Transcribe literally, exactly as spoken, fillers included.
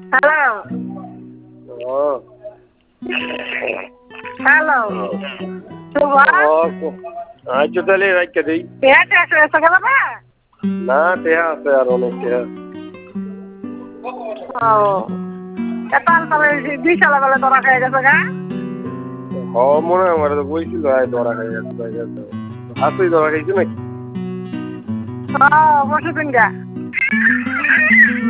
hello ও hello Shubha আচ্ছা তাহলে রাখতে দেই পেঁয়াজ এসে এসে গেল না না টেহা আছে আর অনেক টেহা ও এতাল তবে দুই সালে বলে তোরা খেয়ে গেছে গা হ মনে হয় আমার তো বইছিল আয় ধরা খাই গেছে আসুই ধরা খাইছো নাকি ও বসে দিন গা